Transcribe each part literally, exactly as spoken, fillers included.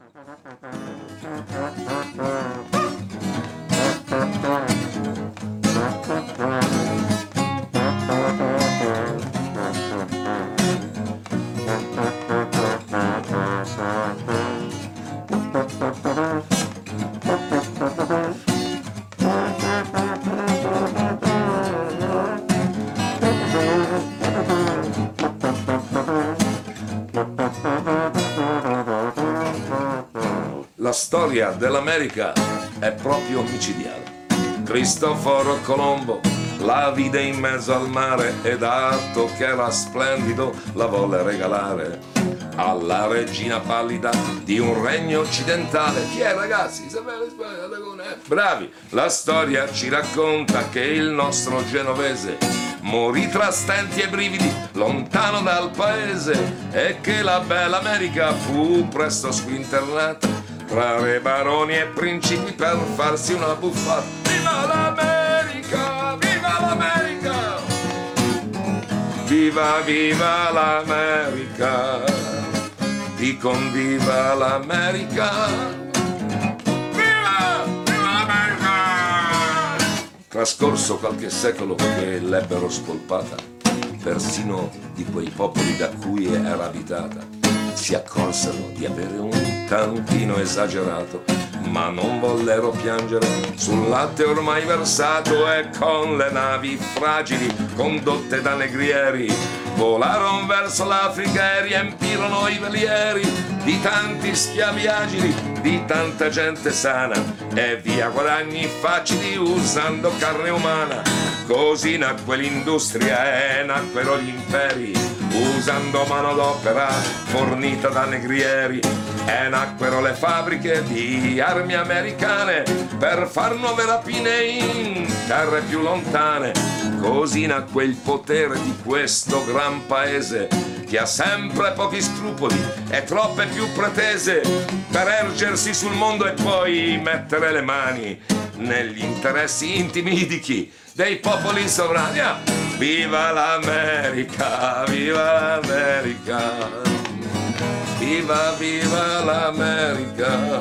La storia dell'America è proprio micidiale. Cristoforo Colombo la vide in mezzo al mare e dato che era splendido la volle regalare alla regina pallida di un regno occidentale. Chi è, ragazzi? Isabella di Spagna, Laguna, eh? Bravi! La storia ci racconta che il nostro genovese morì tra stenti e brividi lontano dal paese e che la bella America fu presto squinternata tra re, baroni e principi per farsi una buffata. Viva l'America! Viva l'America! Viva, viva l'America! Dicon viva l'America! Viva! Viva l'America! Trascorso qualche secolo che l'ebbero spolpata, persino di quei popoli da cui era abitata si accorsero di avere un tantino esagerato, ma non vollero piangere sul latte ormai versato e con le navi fragili condotte da negrieri volarono verso l'Africa e riempirono i velieri di tanti schiavi agili, di tanta gente sana e via guadagni facili usando carne umana. Così nacque l'industria e nacquero gli imperi usando manodopera fornita da negrieri e nacquero le fabbriche di armi americane per far nuove rapine in terre più lontane. Così nacque il potere di questo gran paese che ha sempre pochi scrupoli e troppe più pretese per ergersi sul mondo e poi mettere le mani negli interessi intimi di chi? Dei popoli sovrani. Ah, viva l'America, viva l'America, viva, viva l'America.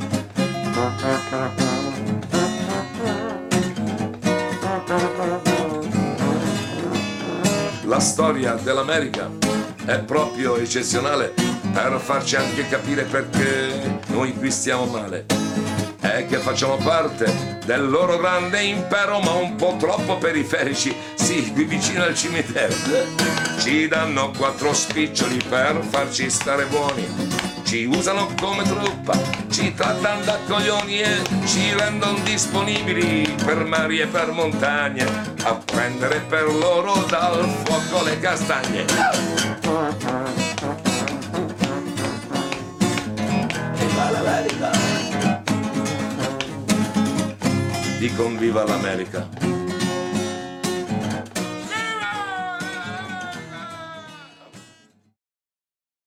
La storia dell'America è proprio eccezionale per farci anche capire perché noi qui stiamo male. È che facciamo parte del loro grande impero, ma un po' troppo periferici, sì, qui vicino al cimitero. Ci danno quattro spiccioli per farci stare buoni, ci usano come truppa, ci trattano da coglioni e ci rendono disponibili per mari e per montagne a prendere per loro dal fuoco le castagne. Viva l'America! Dicon viva l'America!